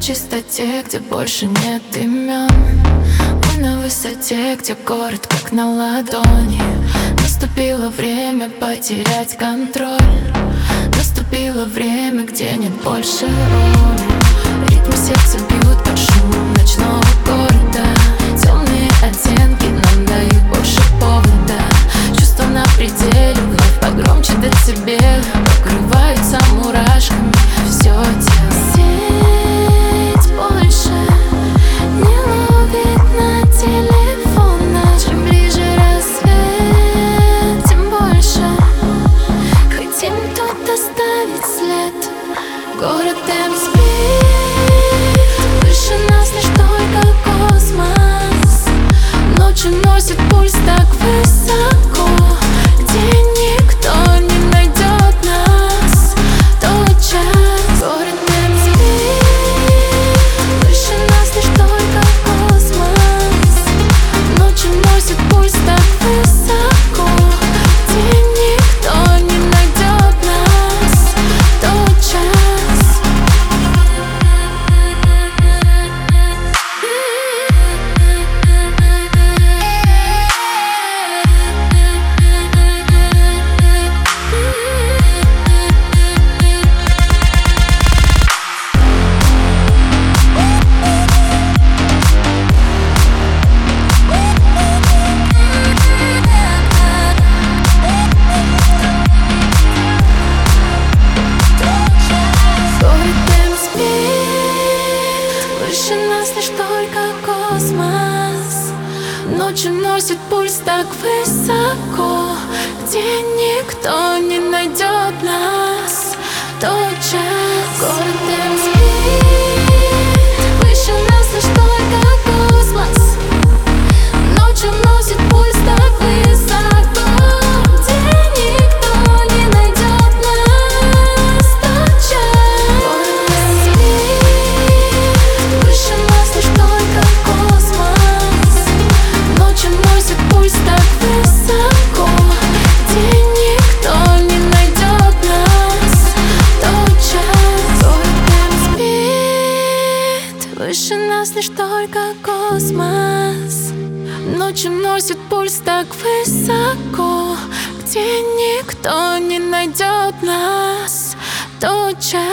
чистоте, где больше нет имен. Мы на высоте, где город как на ладони. Наступило время потерять контроль. Наступило время, где нет больше роли. Ритмы сердца бьют под шум ночного города. Темные оттенки нам дают больше повода. Чувства на пределе, вновь погромче децибелы. Покрываются мурашками все тело. Сеть больше не ловит на телефонах. Чем ближе рассвет, тем больше хотим тут оставить след. Город М спит, выше нас лишь только космос. Ночью носит пульс так высоко, где никто не найдет нас. Тот час. Город М спит, выше нас лишь только космос. Ночью носит пульс так высоко, где никто не найдет нас. Тот час. Выше нас лишь только космос. Ночью носит пульс так высоко, где никто не найдет нас. Тот час. Город М спит, выше нас лишь только космос. Ночью носит пульс так высоко, где никто не найдет нас. Тот час. Город М спит, выше нас лишь только космос. Ночью носит пульс так высоко, где никто не найдет нас. Тот час. Город М спит, выше нас лишь только космос. Ночью носит пульс так высоко, где никто не найдет нас. Тот час.